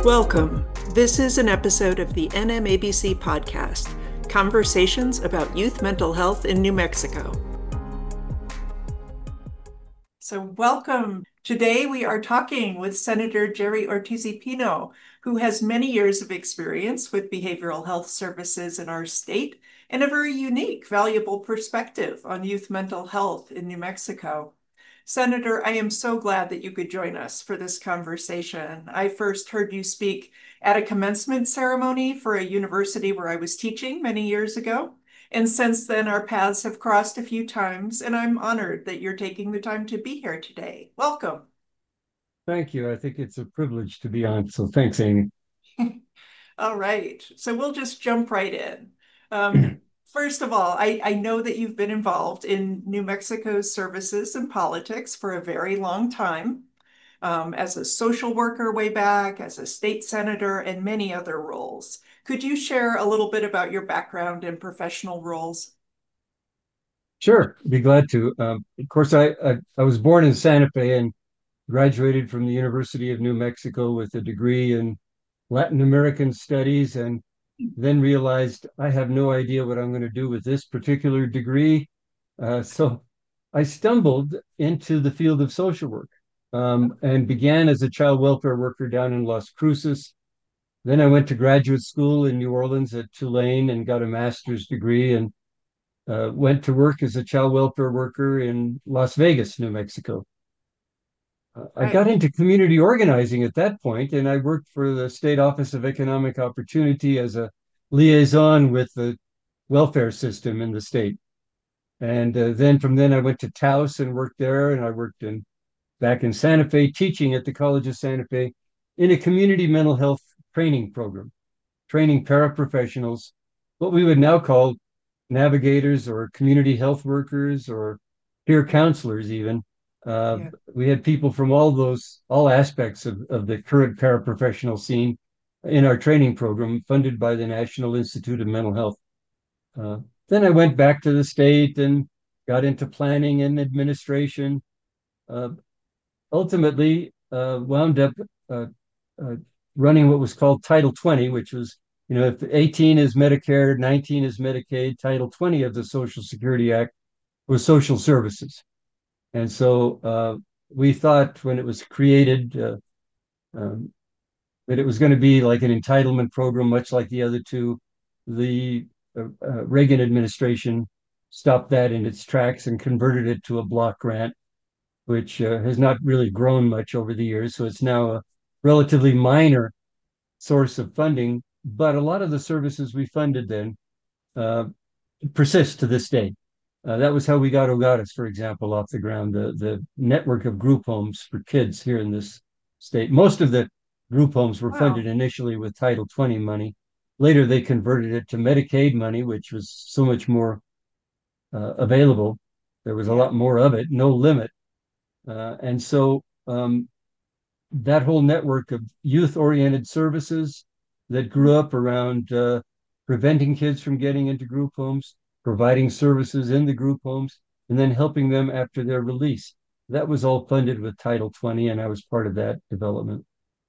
Welcome. This is an episode of the NMABC podcast, Conversations about Youth Mental Health in New Mexico. So welcome. Today we are talking with Senator Jerry Ortiz-y-Pino, who has many years of experience with behavioral health services in our state and a very unique, valuable perspective on youth mental health in New Mexico. Senator, I am so glad that you could join us for this conversation. I first heard you speak at a commencement ceremony for a university where I was teaching many years ago. And since then, our paths have crossed a few times, and I'm honored that you're taking the time to be here today. Welcome. Thank you. I think it's a privilege to be on. So thanks, Amy. All right. So we'll just jump right in. First of all, I know that you've been involved in New Mexico's services and politics for a very long time, as a social worker way back, as a state senator, and many other roles. Could you share a little bit about your background and professional roles? Sure, be glad to. Of course, I was born in Santa Fe and graduated from the University of New Mexico with a degree in Latin American studies, and then realized I have no idea what I'm going to do with this particular degree. So I stumbled into the field of social work, and began as a child welfare worker down in Las Cruces. Then I went to graduate school in New Orleans at Tulane and got a master's degree, and went to work as a child welfare worker in Las Vegas, New Mexico. I got Right. into community organizing at that point, and I worked for the State Office of Economic Opportunity as a liaison with the welfare system in the state. And then from then I went to Taos and worked there, and I worked back in Santa Fe, teaching at the College of Santa Fe in a community mental health training program, training paraprofessionals, what we would now call navigators or community health workers or peer counselors even. Yeah. We had people from all aspects of the current paraprofessional scene in our training program funded by the National Institute of Mental Health. Uh, then I went back to the state and got into planning and administration. Uh, Ultimately, wound up uh, uh, running what was called Title 20, which was, if 18 is Medicare, 19 is Medicaid, Title 20 of the Social Security Act was social services. And so we thought when it was created um, that it was going to be like an entitlement program, much like the other two. The Reagan administration stopped that in its tracks and converted it to a block grant, which has not really grown much over the years. So it's now a relatively minor source of funding, but a lot of the services we funded then uh, persist to this day. That was how we got Ogatis, for example, off the ground, the network of group homes for kids here in this state. Most of the group homes were funded Wow. initially with Title 20 money. Later, they converted it to Medicaid money, which was so much more available. There was a Yeah. lot more of it, no limit. And so that whole network of youth-oriented services that grew up around preventing kids from getting into group homes, providing services in the group homes, and then helping them after their release. That was all funded with Title 20, and I was part of that development.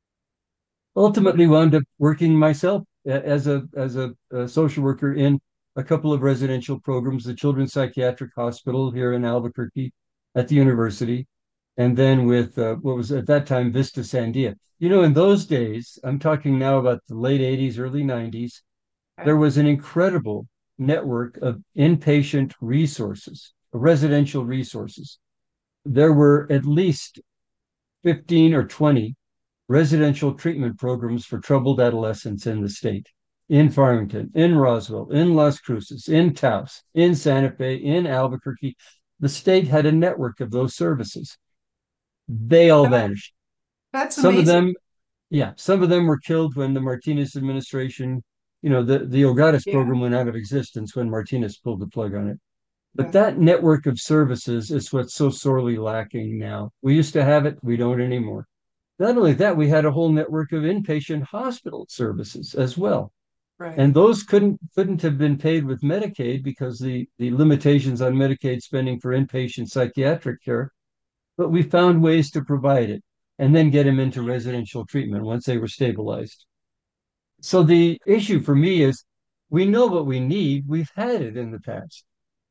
What? Ultimately, wound up working myself as a social worker in a couple of residential programs, the Children's Psychiatric Hospital here in Albuquerque at the university, and then with what was at that time Vista Sandia. In those days, I'm talking now about the late 80s, early 90s, there Okay. was an incredible network of inpatient resources, residential resources. There were at least 15 or 20 residential treatment programs for troubled adolescents in the state, in Farmington, in Roswell, in Las Cruces, in Taos, in Santa Fe, in Albuquerque. The state had a network of those services. They all That, vanished. that's Some of amazing. them, yeah, some of them were killed when the Martinez administration, the Ogatis Yeah. program went out of existence when Martinez pulled the plug on it. But Yeah. that network of services is what's so sorely lacking now. We used to have it, we don't anymore. Not only that, we had a whole network of inpatient hospital services as well. And Right. those couldn't have been paid with Medicaid because the limitations on Medicaid spending for inpatient psychiatric care, but we found ways to provide it. and then get them into residential treatment once they were stabilized. So the issue for me is we know what we need. We've had it in the past.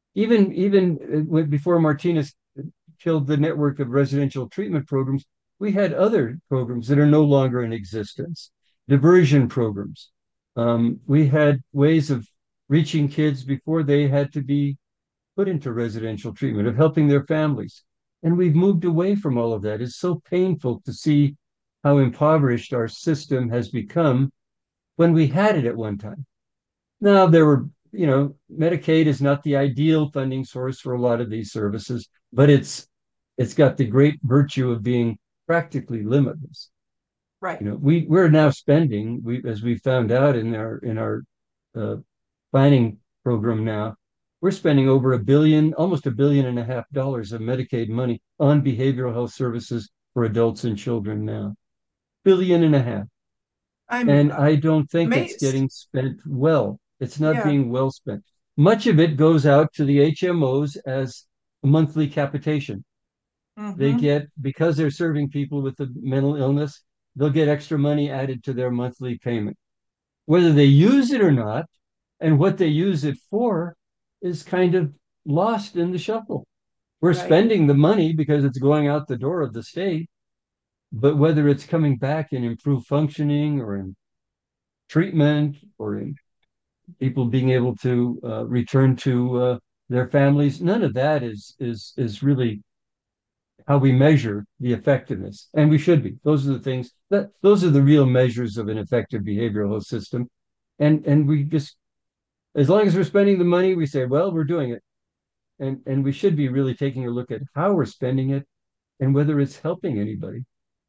Even before Martinez killed the network of residential treatment programs, we had other programs that are no longer in existence, diversion programs. We had ways of reaching kids before they had to be put into residential treatment, of helping their families. And we've moved away from all of that. It's so painful to see how impoverished our system has become when we had it at one time. Now, Medicaid is not the ideal funding source for a lot of these services, but it's got the great virtue of being practically limitless. Right. We're now spending, as we found out in our uh, planning program now, we're spending over almost $1.5 billion of Medicaid money on behavioral health services for adults and children now. Billion and a half. I'm And I don't think it's amazed. getting spent well. It's not Yeah. being well spent. Much of it goes out to the HMOs as a monthly capitation. They Hmm. get, because they're serving people with a mental illness, they'll get extra money added to their monthly payment. Whether they use it or not, and what they use it for, is kind of lost in the shuffle. We're Right. spending the money because it's going out the door of the state, but whether it's coming back in improved functioning or in treatment or in people being able to return to their families, none of that is really how we measure the effectiveness. And we should be. Those are the things that those are the real measures of an effective behavioral health system. And we just, as long as we're spending the money, we say, well, we're doing it. And we should be really taking a look at how we're spending it and whether it's helping anybody.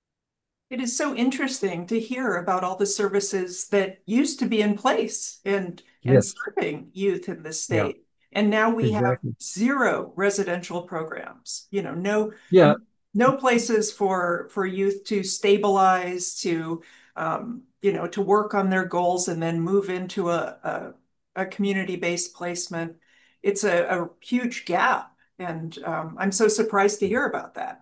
It is so interesting to hear about all the services that used to be in place and Yes. serving youth in this Yeah, state. And now we have exactly. zero residential programs. No Yeah. no places for youth to stabilize, to work on their goals and then move into a community-based placement. It's a huge gap. And I'm so surprised to hear about that.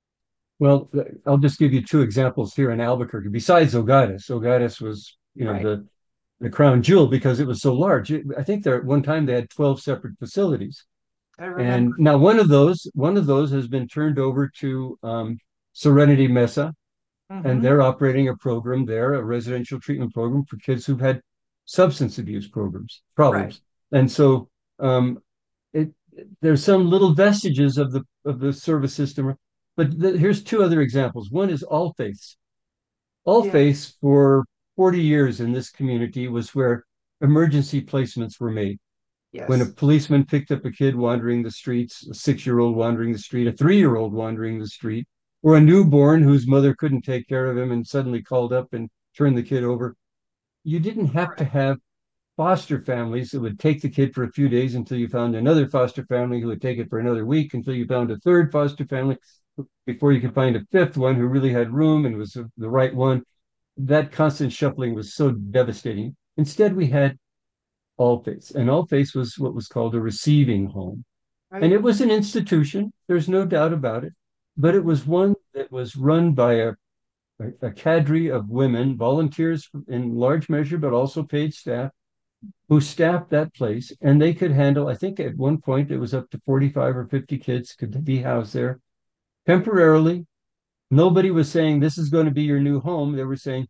Well, I'll just give you two examples here in Albuquerque. Besides Ogatis, Ogatis was, Right. the crown jewel because it was so large. I think there at one time they had 12 separate facilities. I remember. And now one of those has been turned over to Serenity Mesa, and Hmm. they're operating a program there, a residential treatment program for kids who've had substance abuse Right. problems. And so um, it, there's some little vestiges of the service system. But here's two other examples. One is All Faiths. All Yeah. Faiths for 40 years in this community was where emergency placements were made. When a Yes. policeman picked up a kid wandering the streets, a 6-year-old wandering the street, a 3-year-old wandering the street, or a newborn whose mother couldn't take care of him and suddenly called up and turned the kid over, you didn't have to Correct. have foster families that would take the kid for a few days until you found another foster family who would take it for another week until you found a third foster family before you could find a fifth one who really had room and was the right one. That constant shuffling was so devastating. Instead, we had All Faiths, and All Faiths was what was called a receiving home. And Right. it was an institution, there's no doubt about it, but it was one that was run by a cadre of women, volunteers in large measure, but also paid staff who staffed that place. And they could handle, I think at one point it was up to 45 or 50 kids could be housed there temporarily. Nobody was saying this is going to be your new home. They were saying,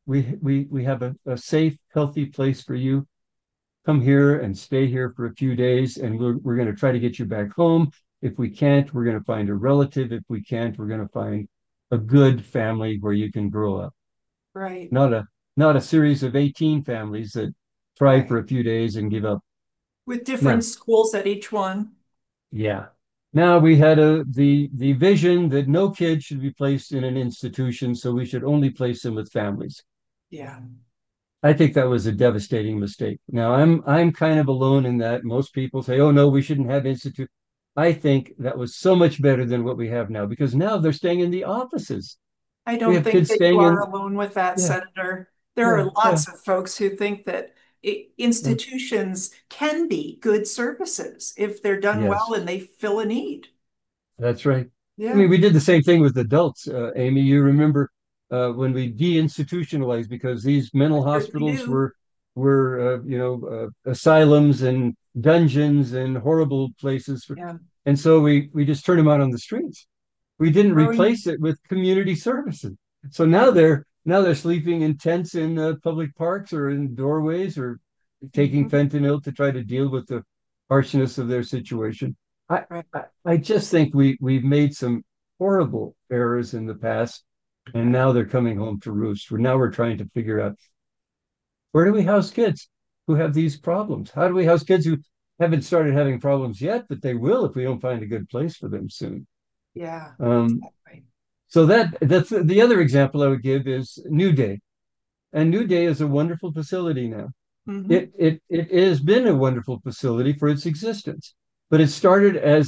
we have a safe, healthy place for you. Come here and stay here for a few days, and we're going to try to get you back home. If we can't, we're going to find a relative. If we can't, we're going to find a good family where you can grow up. Right. Not a series of 18 families that try for Right. a few days and give up. With different Now, schools at each one. yeah. Now we had the vision that no kid should be placed in an institution, so we should only place them with families. Yeah. I think that was a devastating mistake. Now I'm kind of alone in that. Most people say, "Oh no, we shouldn't have institute." I think that was so much better than what we have now because now they're staying in the offices. I We don't have think kids that you staying are in, alone with that, yeah, Senator. There are yeah, yeah, lots of folks who think that yeah. institutions can be good services if they're done well Yes, and they fill a need. that's right. I mean, Yeah. we did the same thing with adults, Amy. You remember when we deinstitutionalized because these I mental certainly hospitals do. were asylums and dungeons and horrible places. Yeah. And so we just turned them out on the streets. We didn't Growing. replace it with community services. So Yeah. now they're sleeping in tents in public parks or in doorways or taking Mhm. fentanyl to try to deal with the harshness of their situation. I, Right. I just think we've made some horrible errors in the past, and Right. now they're coming home to roost. We're trying to figure out where do we house kids who have these problems? How do we house kids who haven't started having problems yet, but they will if we don't find a good place for them soon? Yeah. Um, Exactly. so that's the other example I would give is New Day. And New Day is a wonderful facility now. Hmm. It has been a wonderful facility for its existence, but it started as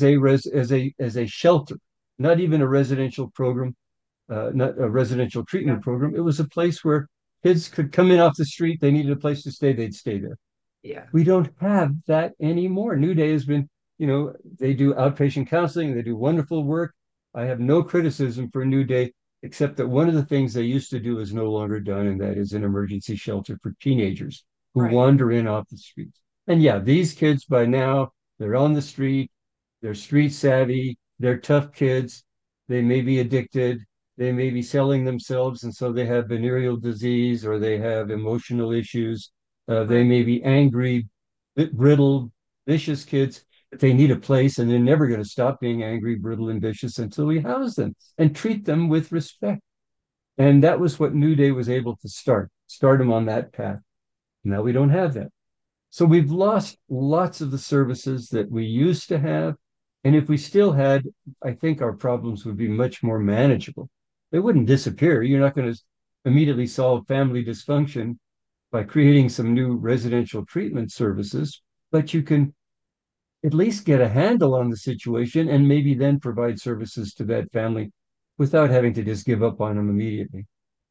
a shelter, not even a residential program, not a residential Yeah. treatment program. It was a place where kids could come in off the street. They needed a place to stay. They'd stay there. Yeah. We don't have that anymore. New Day has been, they do outpatient counseling. They do wonderful work. I have no criticism for New Day, except that one of the things they used to do is no longer done, and that is an emergency shelter for teenagers who Right. wander in off the streets. And yeah, these kids by now, they're on the street, they're street savvy, they're tough kids, they may be addicted, they may be selling themselves, and so they have venereal disease or they have emotional issues. They Right. may be angry, brittle, vicious kids, but they need a place, and they're never going to stop being angry, brittle, and vicious until we house them and treat them with respect. And that was what New Day was able to start them on that path. Now we don't have that. So we've lost lots of the services that we used to have. And if we still had, I think our problems would be much more manageable. They wouldn't disappear. You're not going to immediately solve family dysfunction by creating some new residential treatment services, but you can at least get a handle on the situation and maybe then provide services to that family without having to just give up on them immediately.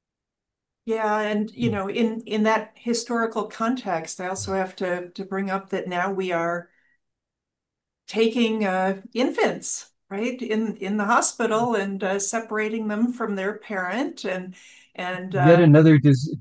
Yeah, and in that historical context, I also have to bring up that now we are taking infants, right, in the hospital and separating them from their parent and Yet another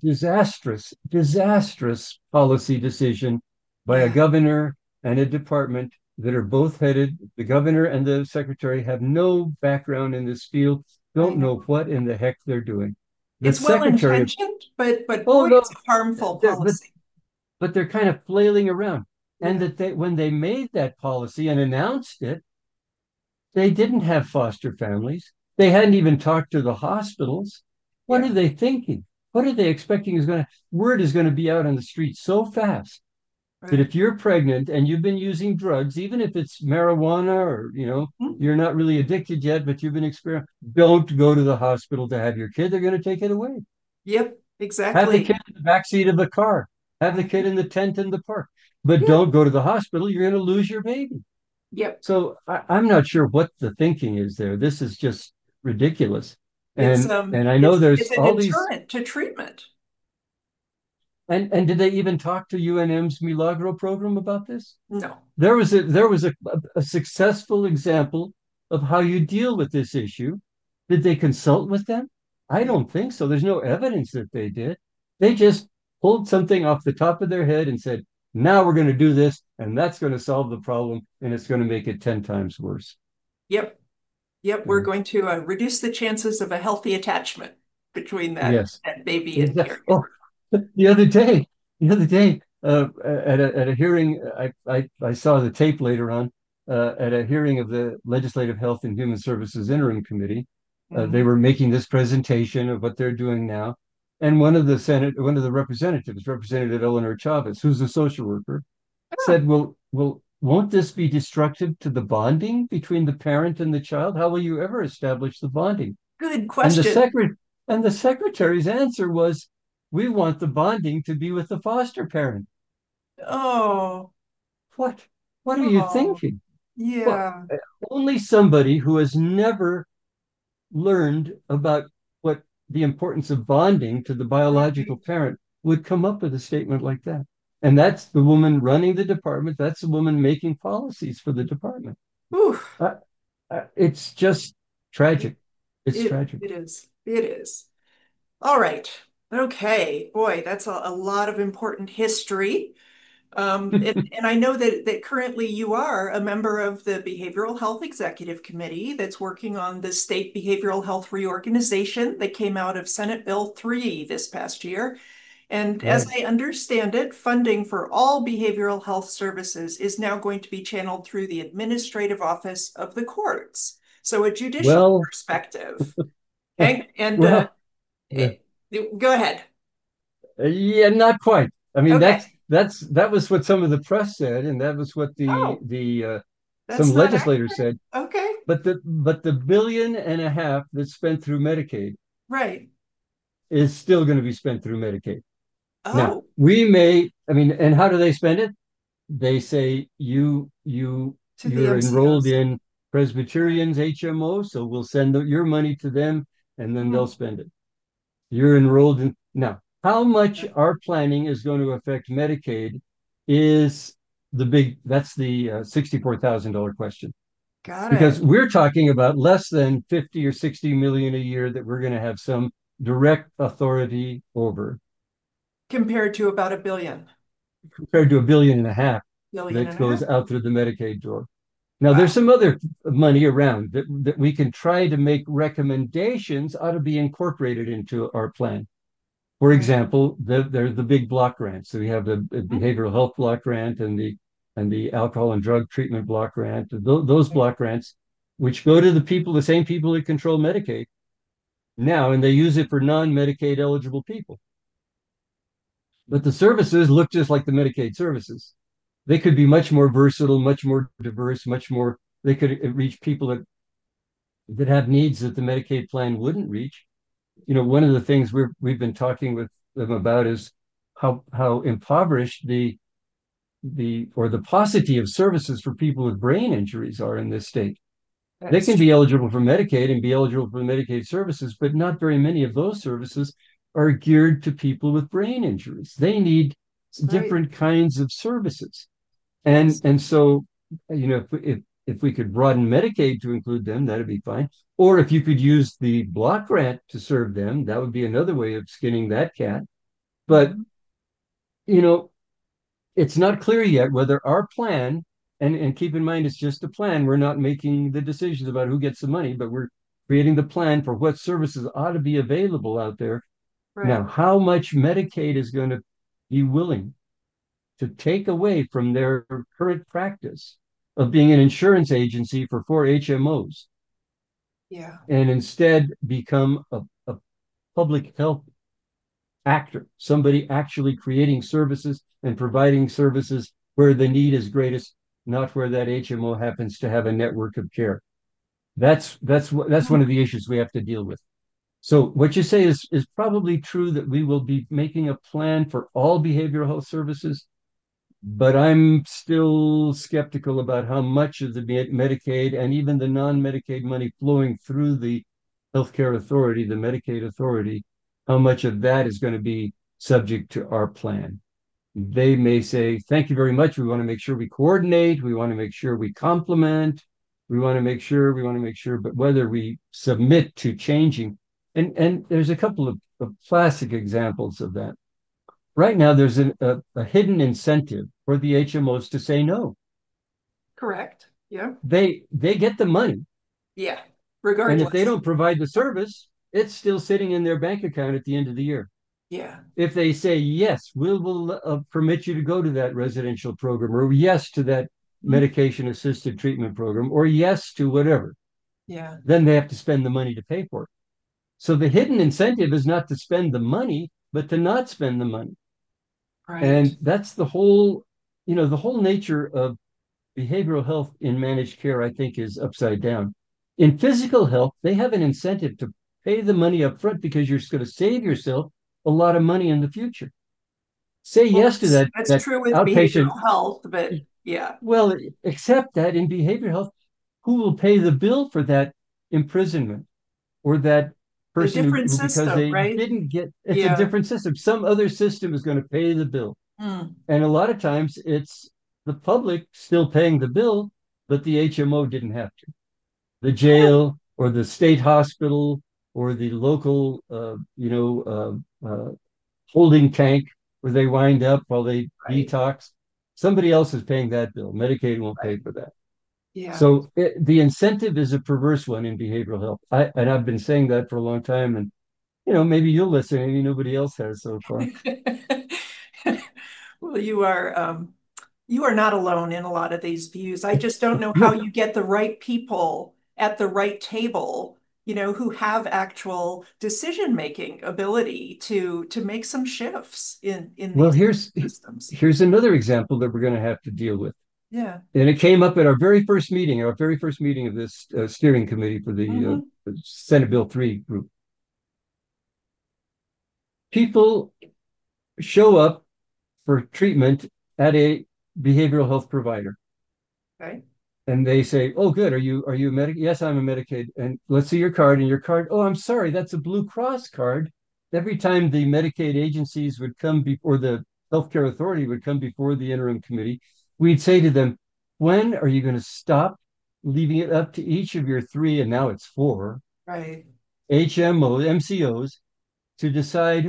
disastrous policy decision by a yeah, governor and a department that are both headed. The governor and the secretary have no background in this field, I don't know. know what in the heck they're doing. The It's well secretary of, intentioned, but oh boy, no, it's a harmful they're- but policy. but they're kind of flailing around. And Yeah, that when they made that policy and announced it, they didn't have foster families. They hadn't even talked to the hospitals. What are yeah, they thinking? What are they expecting word is going to be out on the street so fast that right. if you're pregnant and you've been using drugs, even if it's marijuana or, Mhm. you're not really addicted yet, but you've been experimenting, don't go to the hospital to have your kid. They're going to take it away. Yep, Have the exactly. kid in the back seat of the car. Have the I kid know. in the tent in the park. But Yeah, don't go to the hospital. You're going to lose your baby. yep. So I'm not sure what the thinking is there. This is just ridiculous. It's And I know it's there's a all these deterrent to treatment. and did they even talk to UNM's Milagro program about this? No. There was a successful example of how you deal with this issue. Did they consult with them? I Yeah. don't think so. There's no evidence that they did. They just pulled something off the top of their head and said, now we're going to do this, and that's going to solve the problem, and it's going to make it 10 times worse. Yep. Yep. We're Yeah. going to reduce the chances of a healthy attachment between Yes. that baby and Exactly. Oh, caregiver. the other day, the other day, at a hearing, I saw the tape later on, at a hearing of the Legislative Health and Human Services Interim Committee. They Mhm. were making this presentation of what they're doing now. And one of the representatives, Representative Eleanor Chavez, who's a social worker, Ah, said, well, won't this be destructive to the bonding between the parent and the child? How will you ever establish the bonding? good And the question. secret and the secretary's answer was, "We want the bonding to be with the foster parent." Oh, What? What are you oh, thinking? Well, yeah. only somebody who has never learned about what the importance of bonding to the biological Right, parent would come up with a statement like that. And right. that's the woman running the department. That's the woman making policies for the department. Ooh, Uh, it's just tragic. It's It tragic. it is. It is. All right. Okay. Boy, that's a lot of important history. And I know that currently you are a member of the Behavioral Health Executive Committee that's working on the state behavioral health reorganization that came out of Senate Bill 3 this past year. And as Right. I understand it, funding for all behavioral health services is now going to be channeled through the administrative office of the courts. So a judicial Well, perspective. And well, uh, go ahead. yeah, not quite. I mean, Okay. that was what some of the press said, and that was what Oh, the some that's not legislators accurate. said. Okay. But the billion and a half that's spent through Medicaid Right. is still going to be spent through Medicaid. Now, Oh, we may, I mean, and how do they spend it? They say to the you're enrolled MCOs. in Right. Presbyterian's HMO, so we'll send your money to them and then they'll Hmm. spend it. You're enrolled in now. How much our planning is going to affect Medicaid is that's the $64,000 question. Got Because it. we're talking about less than 50 or 60 million a year that we're going to have some direct authority over, Compared to about a compared to a billion and a half billion that and a goes half. out through the Medicaid door. Now, there's Wow. some other money around that we can try to make recommendations ought to be incorporated into our plan. For Right. example, there's the big block grants. So we have the Hmm. behavioral health block grant and the alcohol and drug treatment block grant. Those Right. block grants, which go to the same people that control Medicaid now, and they use it for non-Medicaid eligible people. But the services look just like the Medicaid services. They could be much more versatile, much more diverse, much more. They could reach people that have needs that the Medicaid plan wouldn't reach. You know, one of the things we've been talking with them about is how impoverished the paucity of services for people with brain injuries are in this state. They That's can be true. eligible for Medicaid and be eligible for the Medicaid services, but not very many of those services are geared to people with brain injuries. They need Right. different kinds of services. And Yes. and so, you know, if we could broaden Medicaid to include them, that'd be fine. Or if you could use the block grant to serve them, that would be another way of skinning that cat. But, Hmm. you know, it's not clear yet whether our plan, and keep in mind it's just a plan. We're not making the decisions about who gets the money, but we're creating the plan for what services ought to be available out there. Now, Right. how much Medicaid is going to be willing to take away from their current practice of being an insurance agency for four HMOs Yeah. and instead become a public health actor, somebody actually creating services and providing services where the need is greatest, not where that HMO happens to have a network of care. That's one Hmm. of the issues we have to deal with. So what you say is probably true that we will be making a plan for all behavioral health services, but I'm still skeptical about how much of the Medicaid and even the non-Medicaid money flowing through the healthcare authority, the Medicaid authority, how much of that is going to be subject to our plan. They may say, thank you very much. We want to make sure we coordinate. We want to make sure we complement. We want to make sure, but whether we submit to changing, and there's a couple of classic examples of that. Right now, there's a hidden incentive for the HMOs to say no. Correct. Yeah. They get the money, Yeah. and if they Regardless. don't provide the service, it's still sitting in their bank account at the end of the year. Yeah. If they say yes, we'll permit you to go to that residential program, or yes to that Hmm. medication assisted treatment program, or yes to whatever, Yeah. then they have to spend the money to pay for it. So the hidden incentive is not to spend the money, but to not spend the money. Right. And that's the whole nature of behavioral health in managed care, I think, is upside down. In physical health, they have an incentive to pay the money up front because you're going to save yourself a lot of money in the future. Say Well, yes to that's that true with outpatient. behavioral health, but yeah, Well, except that in behavioral health, who will pay the bill for that imprisonment or that a person different who because system, they right? didn't get it's a Yeah. different system. Some other system is going to pay the bill. Mm. And a lot of times it's the public still paying the bill, but the HMO didn't have to. The Kind of, jail, or the state hospital or the local, holding tank where they wind up while they Right. detox. Somebody else is paying that bill. Medicaid won't pay Right. for that. Yeah. So the incentive is a perverse one in behavioral health. And I've been saying that for a long time. And maybe you'll listen. Maybe nobody else has so far. Well, you are not alone in a lot of these views. I just don't know how No, you get the right people at the right table, who have actual decision-making ability to make some shifts in well, these here's systems. here's another example that we're going to have to deal with. Yeah. And it came up at our very first meeting of this steering committee for the Hmm. Senate Bill 3 group. People show up for treatment at a behavioral health provider, Okay. and they say, "Oh, good. Are you a Medicaid? Yes, I'm a Medicaid. And let's see your card. And your card. Oh, I'm sorry, that's a Blue Cross card." Every time the Medicaid agencies would come before the healthcare authority would come before the interim committee, we'd say to them, "When are you going to stop leaving it up to each of your three, and now it's four Right. HMOs, MCOs, to decide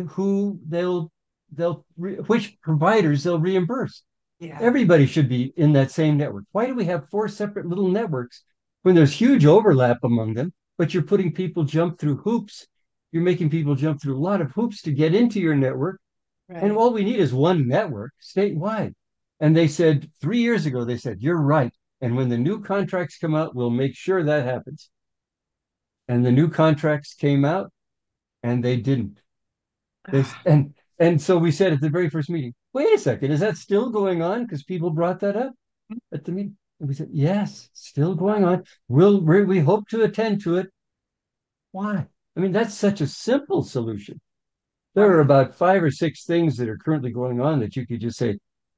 which providers they'll reimburse?" Yeah. Everybody should be in that same network. Why do we have four separate little networks when there's huge overlap among them, but you're putting people jump through hoops? You're making people jump through a lot of hoops to get into your network. And Right. all we need is one network statewide. And they said 3 years ago, they said, "You're right. And when the new contracts come out, we'll make sure that happens." And the new contracts came out and they didn't. They and so we said at the very first meeting, wait a second, is that still going on? Because people brought that up at the meeting. And we said, yes, still going on. We hope to attend to it. Why? I mean, that's such a simple solution. There are Right. about five or six things that are currently going on that you could just say,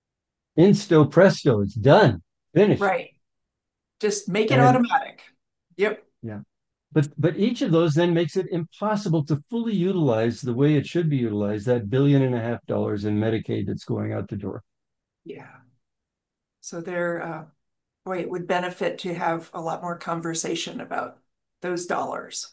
insto presto, it's done, finished. Right. Just make it And automatic. Yep. yeah, but each of those then makes it impossible to fully utilize the way it should be utilized, that $1.5 billion in Medicaid that's going out the door. Yeah. So boy, it would benefit to have a lot more conversation about those dollars.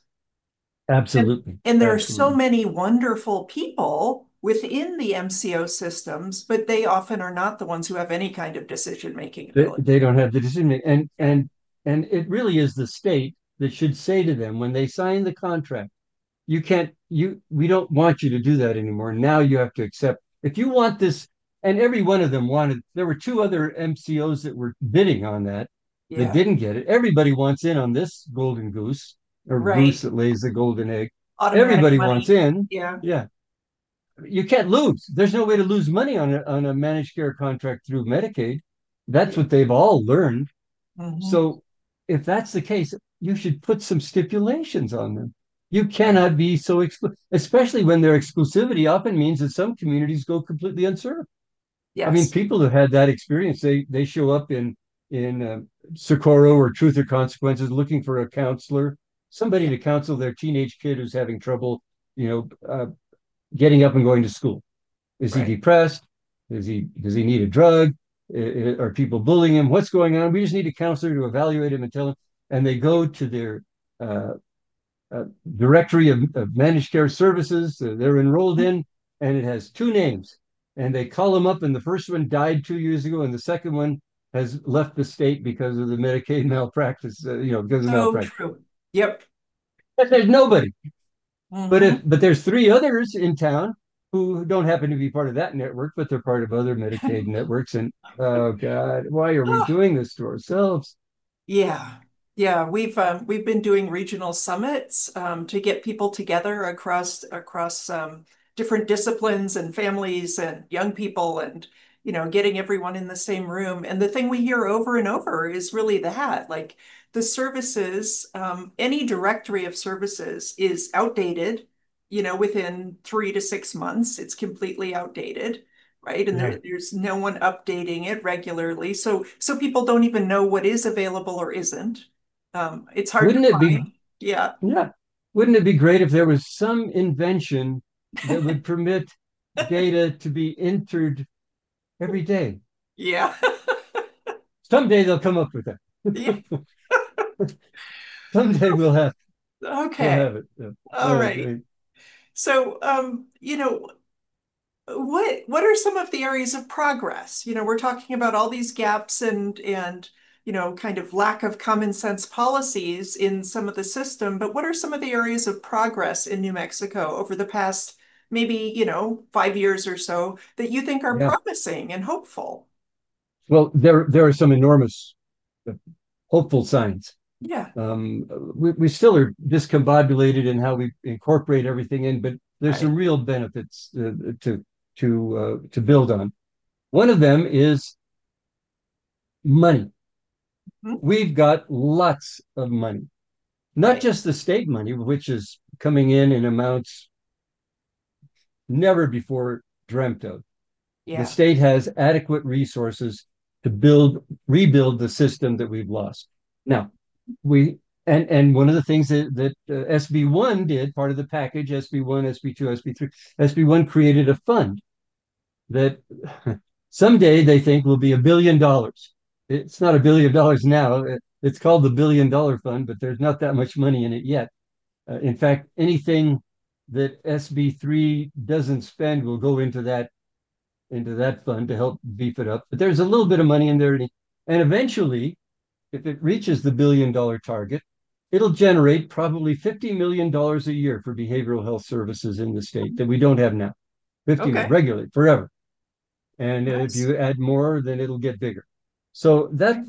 And, Absolutely. and there are so Absolutely. many wonderful people within the MCO systems, but they often are not the ones who have any kind of decision-making ability. They don't have the decision making. And Yeah. and it really is the state that should say to them when they sign the contract, you can't you we don't want you to do that anymore. Now you have to accept if you want this, and every one of them wanted, there were two other MCOs that were bidding on that Yeah. didn't get it. Everybody wants in on this golden goose or goose Right. that lays the golden egg. Automatic Everybody wants money. in. Yeah. Yeah. You can't lose. There's no way to lose money on a managed care contract through Medicaid. That's Yeah. what they've all learned. Hmm. So if that's the case, you should put some stipulations on them. You Right. cannot be so especially when their exclusivity often means that some communities go completely unserved. I mean, Yes. people have had that experience. They show up in Socorro or Truth or Consequences looking for a counselor, somebody Yeah. to counsel their teenage kid who's having trouble, you know, getting up and going to school. Is he Right. depressed? Does he need a drug? Are people bullying him? What's going on? We just need a counselor to evaluate him and tell him. And they go to their uh, directory of managed care services they're enrolled in, and it has two names. And they call them up, and the first one died 2 years ago, and the second one has left the state because of the Medicaid malpractice, because of So malpractice. true. Yep. But there's nobody. Hmm. But there's three others in town who don't happen to be part of that network, but they're part of other Medicaid networks. And oh God, why are we doing this to ourselves? Yeah. Yeah, we've been doing regional summits to get people together across different disciplines and families and young people and getting everyone in the same room. And the thing we hear over and over is really that like the services, any directory of services is outdated, within 3 to 6 months, it's completely outdated, right? And Yeah. there's no one updating it regularly. So people don't even know what is available or isn't. It's hard to Wouldn't it be, find. Yeah. yeah, wouldn't it be great if there was some invention that would permit data to be entered every day? Yeah. Someday they'll come up with Yeah. that. Someday we'll have Go Okay. have it. Yeah. All right. Great. So, what are some of the areas of progress? We're talking about all these gaps and kind of lack of common sense policies in some of the system, but what are some of the areas of progress in New Mexico over the past maybe, 5 years or so that you think are Yeah. promising and hopeful? Well, there are some enormous uh, hopeful signs. Yeah. Um, we still are discombobulated in how we incorporate everything in, but there's some Right. real benefits to build on. One of them is money. Mhm. We've got lots of money, not Right. just the state money, which is coming in amounts never before dreamt of. The Yeah. state has adequate resources to rebuild the system that we've lost. Now, we and one of the things that SB1 did, part of the package, SB1, SB2, SB3, SB1 created a fund that someday they think will be $1 billion. It's not $1 billion now. It's called the $1 billion fund, but there's not that much money in it yet. In fact, anything that SB3 doesn't spend will go into that fund to help beef it up. But there's a little bit of money in there. And eventually, if it reaches the $1 billion target, it'll generate probably $50 million a year for behavioral health services in the state that we don't have now. 50 million Okay. regularly forever. And if That's you add more, then it'll get bigger. So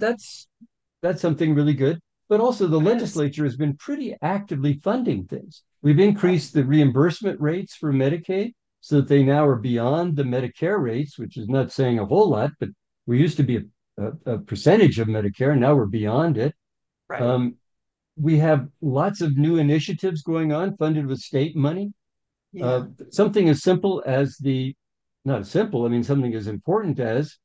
that's something really good. But also the it is. legislature has been pretty actively funding things. We've Right. increased the reimbursement rates for Medicaid so that they now are beyond the Medicare rates, which is not saying a whole lot, but we used to be a percentage of Medicare, and now we're beyond it. Right. Um, we have lots of new initiatives going on funded with state money. Yeah. Something as simple as not as simple, I mean, something as important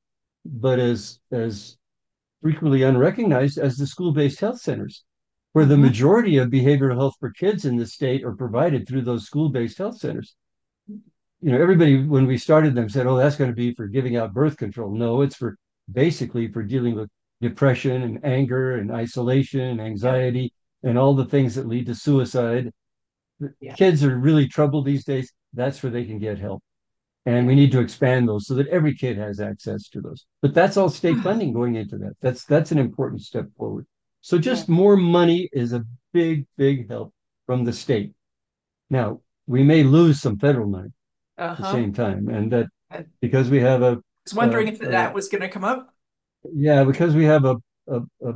but as frequently unrecognized as the school-based health centers, where the Hmm. majority of behavioral health for kids in the state are provided through those school-based health centers. Everybody, when we started them, said, oh, that's going to be for giving out birth control. No, it's for basically for dealing with depression and anger and isolation and Yeah. anxiety and all the things that lead to suicide. Yeah. Kids are really troubled these days. That's where they can get help. And we Yeah. need to expand those so that every kid has access to those. But that's all state funding going into that. That's an important step forward. So Yeah. just more money is a big, big help from the state. Now, we may lose some federal money at the Uh-huh. same time, and that I because we have was a, wondering if a that was going to come up. yeah, because we have a, a,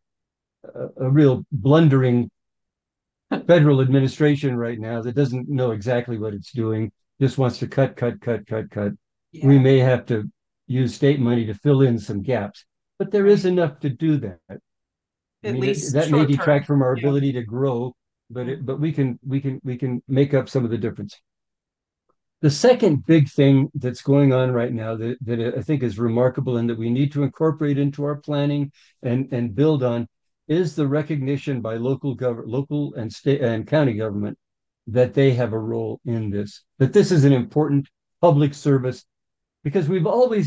a real blundering federal administration right now that doesn't know exactly what it's doing, just wants to cut, cut, cut, cut, cut. We Yeah. may have to use state money to fill in some gaps, but there is Right. enough to do that. I At mean, least that may short detract term. from our Yeah. ability to grow, Mm. but we can make up some of the difference. The second big thing that's going on right now that I think is remarkable and that we need to incorporate into our planning and build on is the recognition by local and state and county government that they have a role in this, that this is an important public service because we've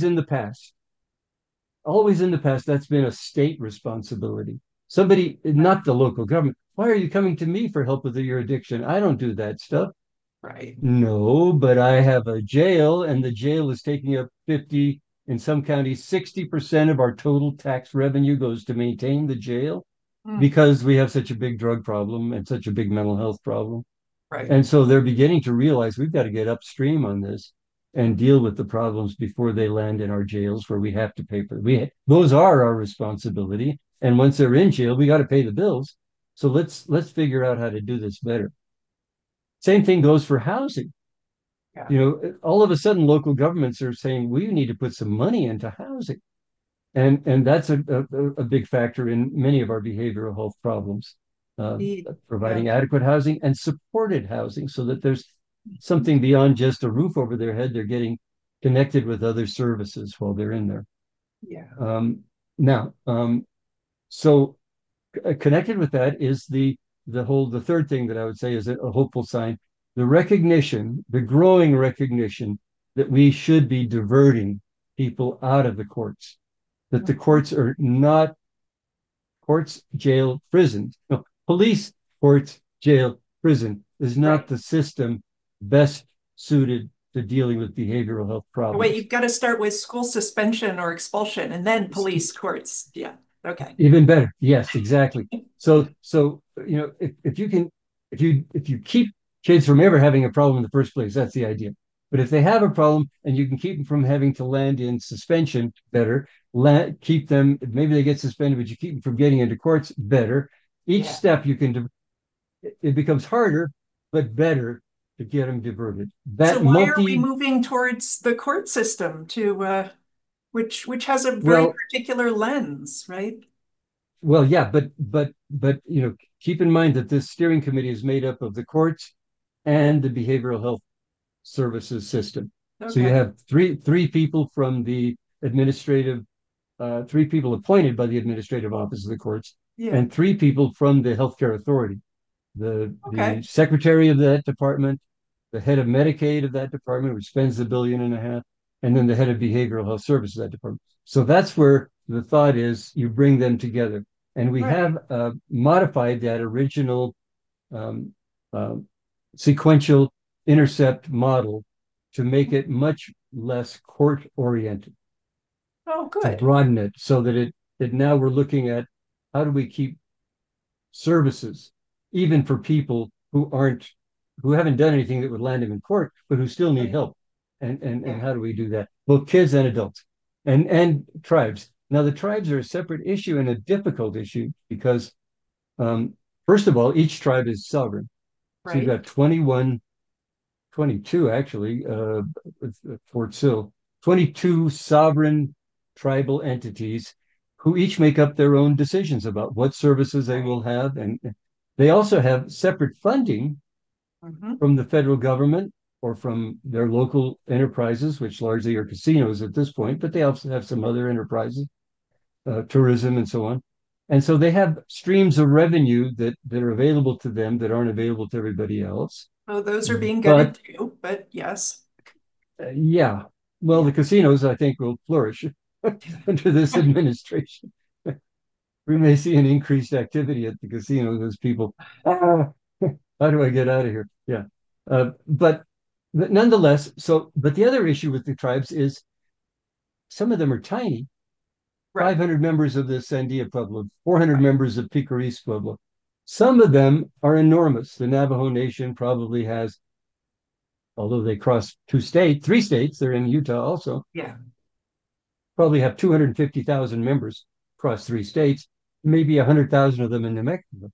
always in the past, that's been a state responsibility. Somebody, Right. not the local government. Why are you coming to me for help with your addiction? I don't do that stuff. Right. No, but I have a jail, and the jail is taking up 50, in some counties, 60% of our total tax revenue goes to maintain the jail Mm. because we have such a big drug problem and such a big mental health problem. Right. And so they're beginning to realize we've got to get upstream on this and Mhm. deal with the problems before they land in our jails where we have to pay for it. Those are our responsibility. And once they're in jail, we got to pay the bills. So let's figure out how to do this better. Same thing goes for housing. Yeah. All of a sudden local governments are saying we need to put some money into housing. And that's a big factor in many of our behavioral health problems. Uh, Indeed. Yeah. Providing adequate housing and supported housing so that there's something beyond just a roof over their head. They're getting connected with other services while they're in there. Yeah. Um, now, so connected with that is the third thing that I would say is a hopeful sign, the growing recognition that we should be diverting people out of the courts, that the Mhm. courts are not courts, jail, prisons, no, police, courts, jail, prison is not Right. the system best suited to dealing with behavioral health Wait, problems. you've got to start with school suspension or expulsion and then police courts. Yeah. Okay. Even better. Yes, exactly. So if you can, if you keep kids from ever having a problem in the first place, that's the idea. But if they have a problem and you can keep them from having to land in suspension, better. Keep them. Maybe they get suspended, but you keep them from getting into courts, better. Each Yeah. step you can. It becomes harder, but better to get them diverted. So That why are we multi. moving towards the court system to which has a very Well, particular lens, right? Well, yeah, but keep in mind that this steering committee is made up of the courts and the behavioral health services system. So you Okay. have three people from the administrative, three people appointed by the administrative office of the courts, Yeah. and three people from the healthcare authority. The Okay. secretary of that department, the head of Medicaid of that department, which spends $1.5 billion, and then the head of behavioral health services of that department. So that's where the thought is you bring them together. And we Right. have modified that original um, uh, sequential intercept model to make it much less court oriented, Oh, to good. broaden it so that that now we're looking at how do we keep services, even for people who haven't done anything that would land them in court, but who still need Right. help. And Yeah. how do we do that? Both kids and adults, and tribes. Now the tribes are a separate issue and a difficult issue because first of all, each tribe is sovereign. So you've Right. got 21, 22 actually, with Fort Sill, 22 sovereign tribal entities who each make up their own decisions about what services they Right. will have. And they also have separate funding Hmm. from the federal government or from their local enterprises, which largely are casinos at this point, but they also have some other enterprises, tourism and so on. And so they have streams of revenue that are available to them that aren't available to everybody else. Oh, those are being gutted But too, but yes. yeah, well, the Yeah. casinos, I think, will flourish under this administration. We may see an increased activity at the casinos as people, ah, how do I get out of here? Yeah. But nonetheless, but the other issue with the tribes is some of them are tiny. Right. 500 members of the Sandia Pueblo, 400 members of Picaris Pueblo. Some of them are enormous. The Navajo Nation probably has, although they cross three states, they're in Utah also, Yeah. probably have 250,000 members across three states, maybe 100,000 of them in New Mexico,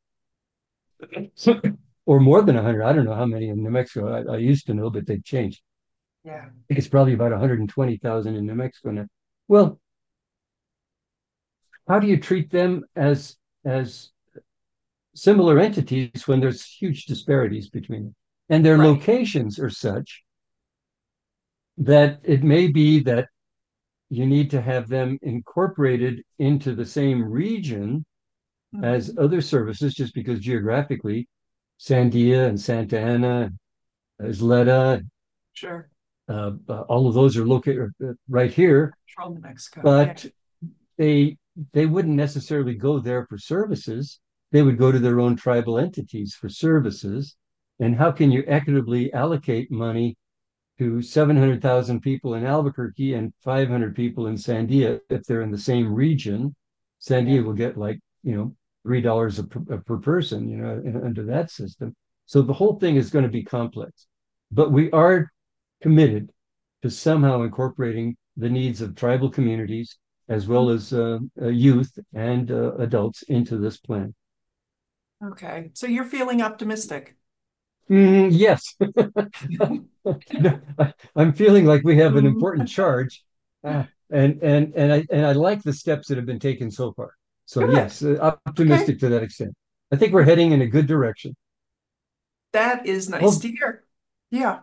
or more than 100. I don't know how many in New Mexico. I used to know, but they've changed. Yeah. I think it's probably about 120,000 in New Mexico now. Well, how do you treat them as similar entities when there's huge disparities between them? And their Right. locations are such that it may be that you need to have them incorporated into the same region as Hmm. other services, just because geographically, Sandia and Santa Ana, Isleta, Sure. all of those are located right here, From New Mexico. Yeah. but they they wouldn't necessarily go there for services. They would go to their own tribal entities for services. And how can you equitably allocate money to 700,000 people in Albuquerque and 500 people in Sandia if they're in the same region? Yeah. Sandia will get like, $3 per person, under that system. So the whole thing is going to be complex. But we are committed to somehow incorporating the needs of tribal communities as well as youth and adults into this plan. Okay. So you're feeling optimistic. Yes, no, I'm feeling like we have an Mm. important charge, and I like the steps that have been taken so far. So Good. yes, Okay. optimistic to that extent. I think we're heading in a good direction. That is nice Well, to hear. Yeah.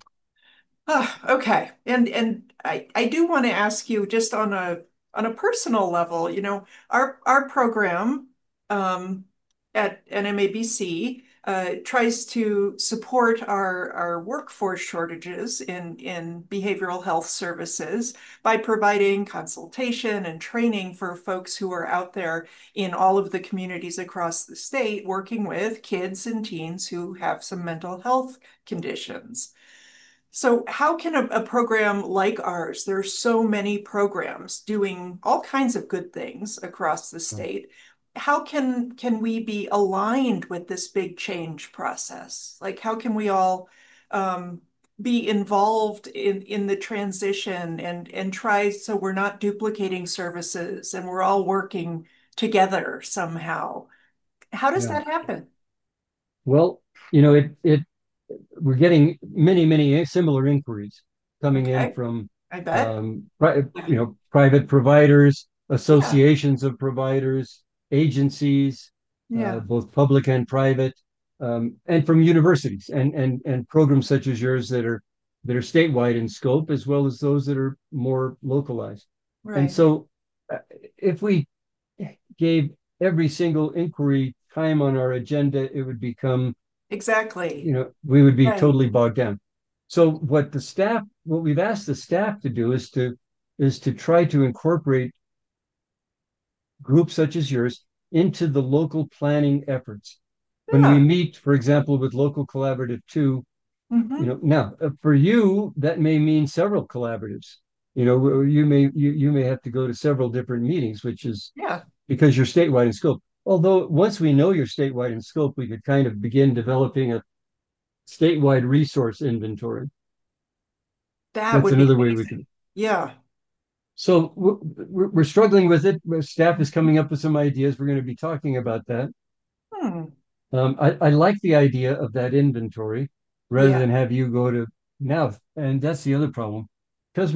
Okay. And I do want to ask you just on a personal level, our program um at NMABC tries to support our workforce shortages in behavioral health services by providing consultation and training for folks who are out there in all of the communities across the state working with kids and teens who have some mental health conditions. So how can a program like ours, there are so many programs doing all kinds of good things across the state. How can we be aligned with this big change process? Like how can we all um, be involved in the transition and try so we're not duplicating services and we're all working together somehow? How does Yeah. that happen? Well, it we're getting many similar inquiries coming in Okay, from I bet. private providers, Yeah, associations of providers, agencies, yeah, both public and private, and from universities and programs such as yours that are statewide in scope, as well as those that are more localized. And right. so, if we gave every single inquiry time on our agenda, it would become, Exactly. we would be Right. totally bogged down. So what we've asked the staff to do is to try to incorporate groups such as yours into the local planning efforts. When we Yeah. meet, for example, with Local Collaborative 2, Hmm. now for you, that may mean several collaboratives. You may have to go to several different meetings, which is Yeah. because you're statewide in scope. Although once we know you're statewide in scope, we could kind of begin developing a statewide resource inventory. That That's would be another way we amazing. could. Yeah. So we're struggling with it. Staff is coming up with some ideas. We're going to be talking about that. Hmm. I like the idea of that inventory rather Yeah. than have you go to now. And that's the other problem. Because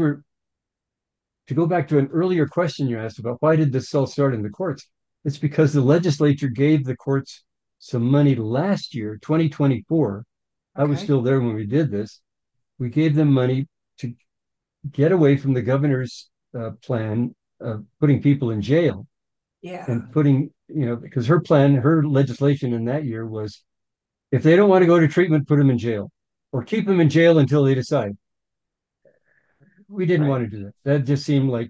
to go back to an earlier question you asked about why did this all start in the courts? It's because the legislature gave the courts some money last year, 2024. I was Okay. still there when we did this. We gave them money to get away from the governor's plan of putting people in jail Yeah. and because her legislation in that year was if they don't want to go to treatment, put them in jail or keep them in jail until they decide. We didn't want Right. to do that. That just seemed like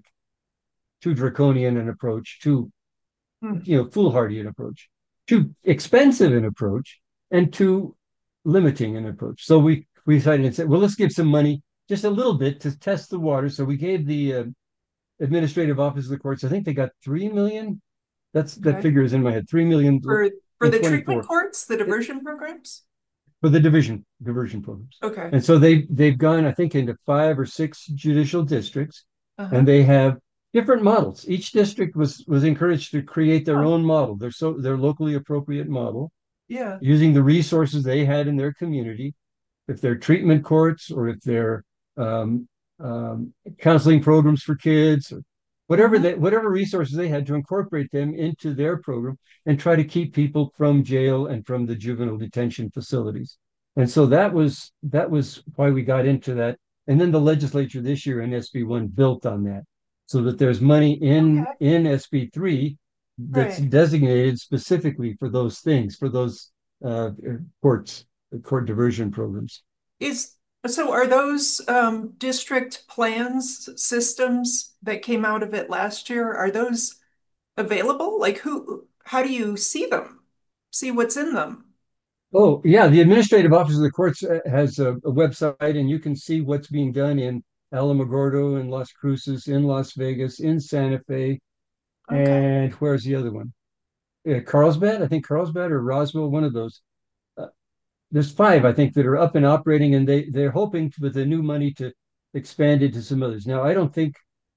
too draconian an approach, too, Hmm. foolhardy an approach, too expensive an approach, and too limiting an approach. So we decided and said, well, let's give some money, just a little bit to test the water. So we gave the administrative office of the courts. I think they got 3 million. That Okay. figure is in my head. 3 million For in the treatment 24 courts, the diversion programs? for the diversion programs. Okay. And so they've gone, I think, into 5 or 6 judicial districts, Uh-huh. and they have different models. Each district was encouraged to create their Oh, own model, their locally appropriate model, yeah. using the resources they had in their community. If they're treatment courts or if they're um, counseling programs for kids, or Hmm. whatever resources they had to incorporate them into their program and try to keep people from jail and from the juvenile detention facilities. And so that was why we got into that. And then the legislature this year in SB1 built on that, so that there's money in Okay. in SB3 that's Right. designated specifically for those things, for those uh, courts, court diversion programs. Is so are those district plans systems that came out of it last year, are those available? Like how do you see them? See what's in them? Oh, yeah. The administrative office of the courts has a website, and you can see what's being done in Alamogordo, in Las Cruces, in Las Vegas, in Santa Fe, Okay. and where's the other one? Carlsbad, I think Carlsbad or Roswell, one of those. Uh, there's 5, I think, that are up and operating, and they're hoping with the new money to expand it to some others. Now, I don't think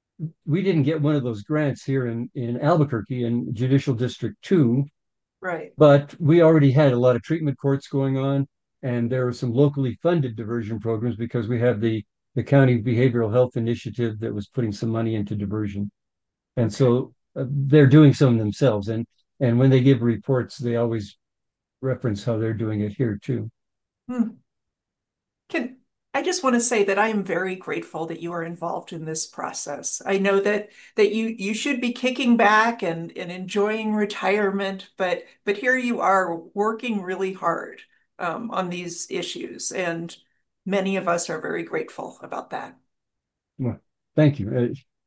we didn't get one of those grants here in Albuquerque in Judicial District 2. Right. But we already had a lot of treatment courts going on, and there were some locally funded diversion programs because we have the county behavioral health initiative that was putting some money into diversion. And Okay. so they're doing some themselves. And when they give reports, they always reference how they're doing it here too. Hmm. Can I just want to say that I am very grateful that you are involved in this process. I know that you should be kicking back and enjoying retirement, but here you are working really hard on these issues, and many of us are very grateful about that. Well, thank you.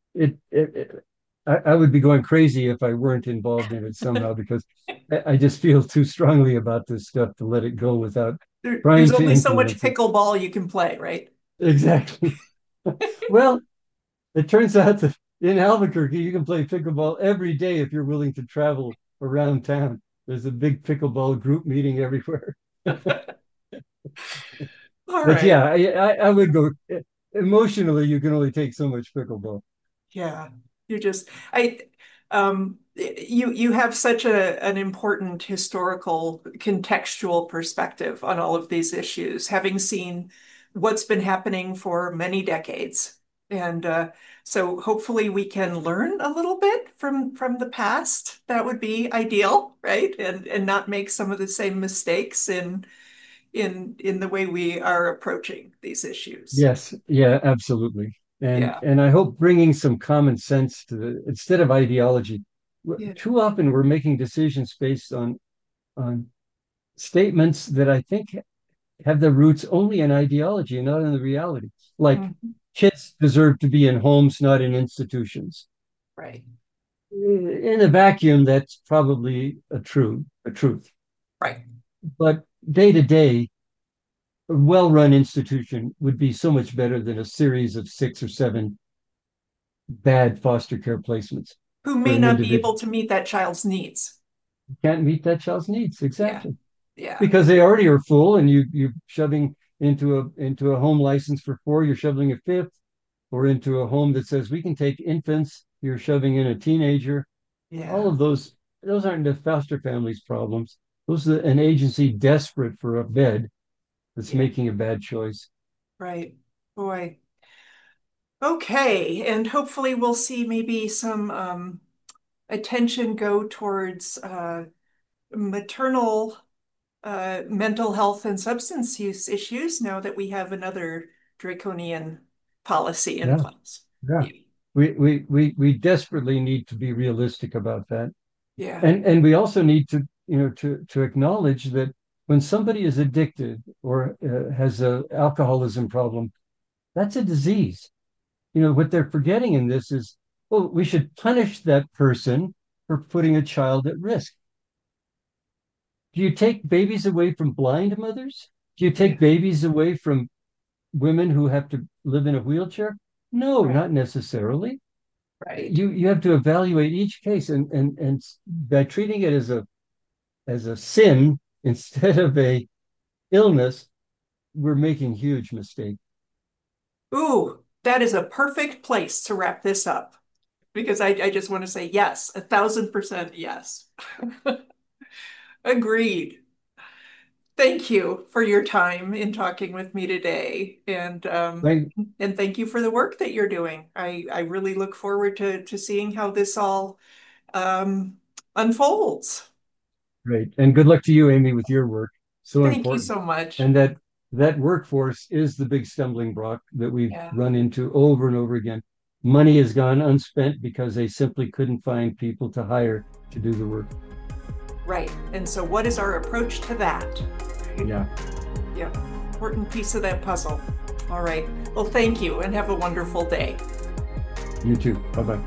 I would be going crazy if I weren't involved in it somehow because I just feel too strongly about this stuff to let it go without There's trying to only so much influence it. pickleball you can play, right? Exactly. Well, it turns out that in Albuquerque, you can play pickleball every day if you're willing to travel around town. There's a big pickleball group meeting everywhere. All But right. yeah, I would go emotionally, you can only take so much pickleball. Yeah, you're just you have such an important historical contextual perspective on all of these issues, having seen what's been happening for many decades. And so hopefully we can learn a little bit from the past. That would be ideal, right? And not make some of the same mistakes in the way we are approaching these issues. Yes, yeah, absolutely. Yeah. And I hope bringing some common sense to instead of ideology. Yeah. Too often we're making decisions based on statements that I think have their roots only in ideology and not in the reality. Like Mhm. kids deserve to be in homes, not in institutions. Right. In a vacuum, that's probably a truth. Right. But day to day, a well-run institution would be so much better than a series of 6 or 7 bad foster care placements Who for may an not be individual able to meet that child's needs. who can't meet that child's needs. Yeah. Exactly. Yeah. Because they already are full and you're shoving into a home license for 4, you're shoving a fifth, or into a home that says we can take infants, you're shoving in a teenager. All Yeah. of those aren't the foster families problems. Those are an agency desperate for a bed that's Yeah. making a bad choice. Right. Boy. Okay. And hopefully we'll see maybe some attention go towards maternal mental health and substance use issues now that we have another draconian policy in Yeah, place. yeah. Yeah. We desperately need to be realistic about that. Yeah. And we also need to, to acknowledge that when somebody is addicted or has a alcoholism problem, that's a disease. What they're forgetting in this is, well, we should punish that person for putting a child at risk. Do you take babies away from blind mothers? Do you Yeah. take babies away from women who have to live in a wheelchair? No, Right. not necessarily. Right. You have to evaluate each case, and by treating it as a sin instead of a illness, we're making huge mistakes. Ooh, that is a perfect place to wrap this up because I just want to say yes, 1,000% yes. Agreed. Thank you for your time in talking with me today, Right, and thank you for the work that you're doing. I really look forward to seeing how this all um, unfolds. right. And good luck to you, Amy, with your work. So Thank you important. so much. And that workforce is the big stumbling block that we've Yeah, run into over and over again. Money has gone unspent because they simply couldn't find people to hire to do the work. right. And so, what is our approach to that? Right? Yeah, Yeah, important piece of that puzzle. All right. Well, thank you, and have a wonderful day. you too. Bye bye.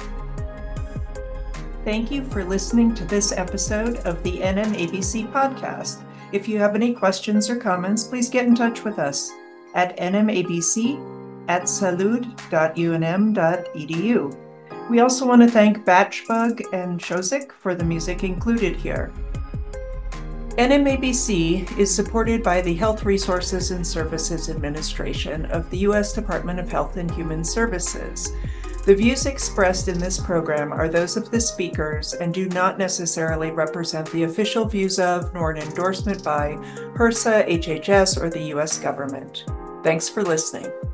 Thank you for listening to this episode of the NMABC podcast. If you have any questions or comments, please get in touch with us at nmabc@salud.unm.edu. We also want to thank Batchbug and Shozik for the music included here. NMABC is supported by the Health Resources and Services Administration of the U.S. Department of Health and Human Services. The views expressed in this program are those of the speakers and do not necessarily represent the official views of nor an endorsement by HRSA, HHS, or the U.S. government. Thanks for listening.